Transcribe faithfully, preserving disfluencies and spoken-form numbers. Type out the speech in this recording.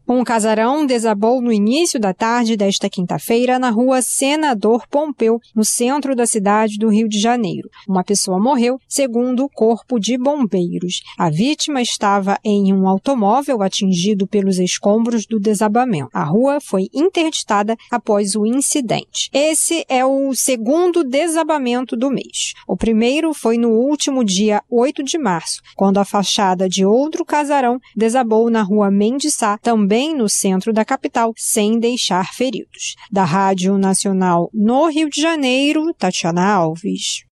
Um casarão desabou no início da tarde desta quinta-feira na rua Senador Pompeu, no centro da cidade do Rio de Janeiro. Uma pessoa morreu, segundo o Corpo de Bombeiros. A vítima estava em um automóvel atingido pelos escombros do desabamento. A rua foi interditada após o incidente. Esse é o segundo desabamento do mês. O primeiro foi no último dia oito de março, quando a fachada de outro casarão desabou na rua Mendes Sá, também no centro da capital, sem deixar feridos. Da Rádio Nacional no Rio de Janeiro, Tatiana Alves.